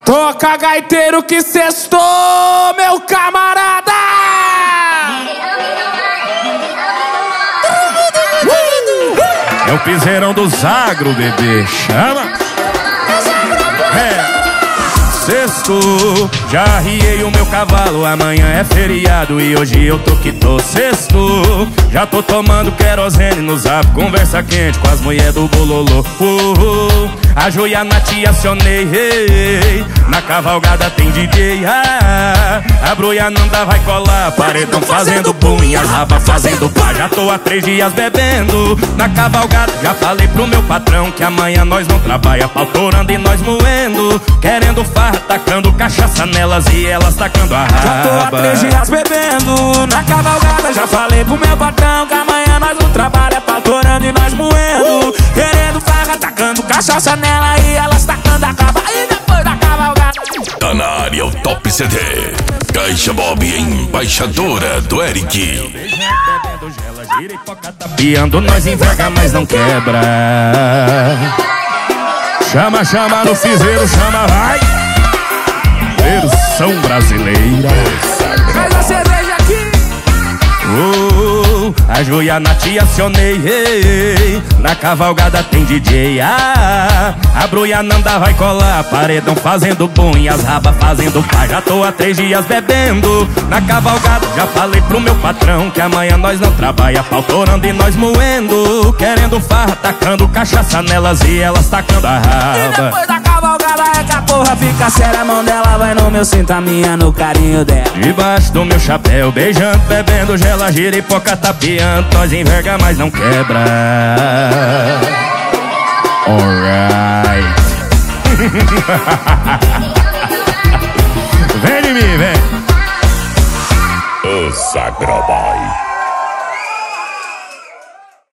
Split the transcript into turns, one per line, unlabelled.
Toca gaiteiro que sextou, meu camarada!
É o piseirão do Zagro, bebê. Chama! Sexto, já arriei o meu cavalo, amanhã é feriado e hoje eu tô que tô. Sexto, já tô tomando querosene no zap, conversa quente com as mulheres do bololô. A joia na tia acionei, na cavalgada tem DJ. A broiananda vai colar, paredão fazendo boom e as rabas fazendo pá. Já tô há 3 dias bebendo na cavalgada, já falei pro meu patrão que amanhã nós não trabalha, pautorando e nós moendo, querendo farra, tacando cachaça nelas e elas tacando a raba.
Já tô há 3 dias bebendo na cavalgada, já falei pro meu patrão que amanhã nós não trabalha, pautorando e nós moendo, querendo farra, tacando cachaça nela e elas tacando a raba. E depois da cavalgada
tá na área o Top CD. Caixa Bob, embaixadora do Eric.
Piando nós enverga, mas não quebra. Chama, chama no fizeiro, chama, vai. Versão brasileira.
faz a cerveja aqui.
A joia na tia acionei, na cavalgada tem DJ. A broiananda vai colar, paredão fazendo boom e as rabas fazendo pá. Já tô há 3 dias bebendo na cavalgada, já falei pro meu patrão que amanhã nós não trabalha, pautorando e nós moendo, querendo farra, tacando cachaça nelas e elas tacando a raba.
E depois da cavalgada é que a porra fica séria, a mão dela vai no meu cinto, a minha no carinho dela.
Debaixo do meu chapéu, beijando, bebendo, gela, giripoca, tapeando, nós enverga, mas não quebra. Alright. Vem em mim, vem.
O Sagroboy.